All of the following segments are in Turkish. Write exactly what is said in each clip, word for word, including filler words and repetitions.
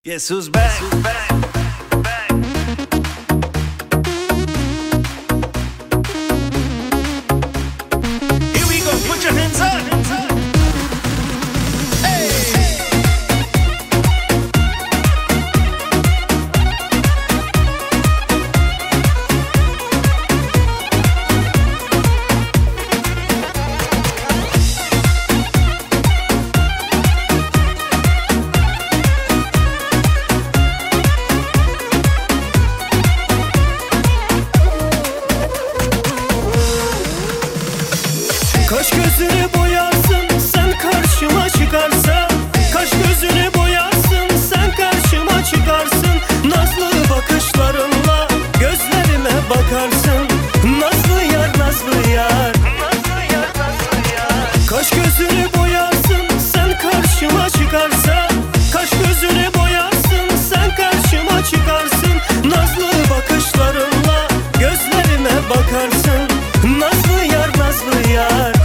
Guess who's back? Guess who's back? Back. Here we go, put your hands up. Hey. Kaş gözünü boyarsın sen karşıma çıkarsan, kaş gözünü boyarsın sen karşıma çıkarsın. Nazlı bakışlarınla gözlerime bakarsın. Nazlı yar, nazlı yar, kaş gözünü boyarsın sen karşıma çıkarsan, kaş gözünü boyarsın sen karşıma çıkarsın. Nazlı bakışlarınla gözlerime bakarsın. Nazlı yar, nazlı yar,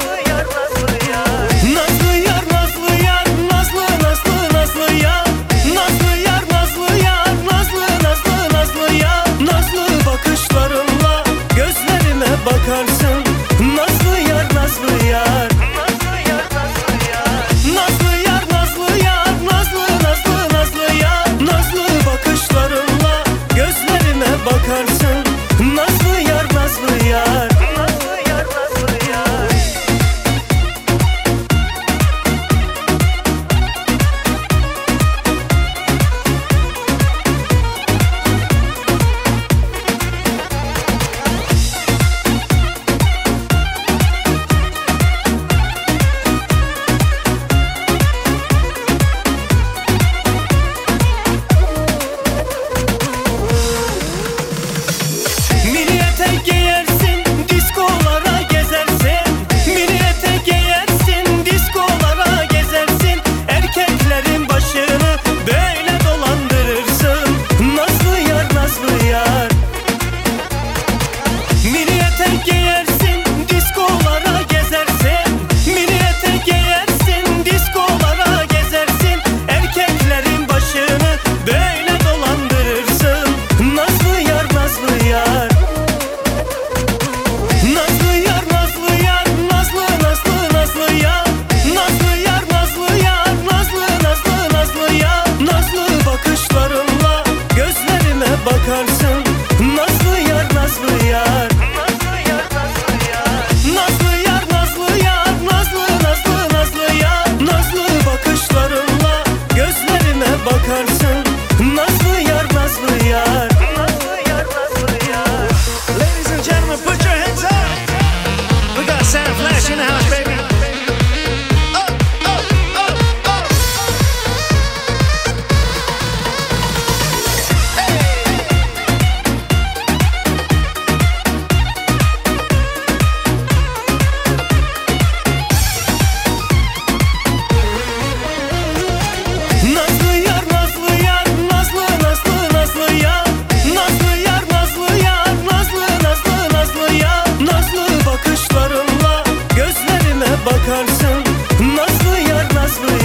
bakarsın. Nazlı yar, nazlı yar, nazlı yar, nazlı yar, nazlı, nazlı, nazlı yar. Nazlı bakışlarınla gözlerime bakarsın. Nazlı yar, nazlı yar, nazlı yar, nazlı yar. Bakarsın. Nazlı yar, nazlı yar, nazlı yar, nazlı yar, nazlı, nazlı, nazlı yar. Nazlı bakışlarınla gözlerime bakarsın. Nazlı yar, nazlı yar, nazlı yar, nazlı yar. Ladies and gentlemen, put your hands up. We got Sam Flash in the house, baby. Bakarsın. Nazlı yar, nazlı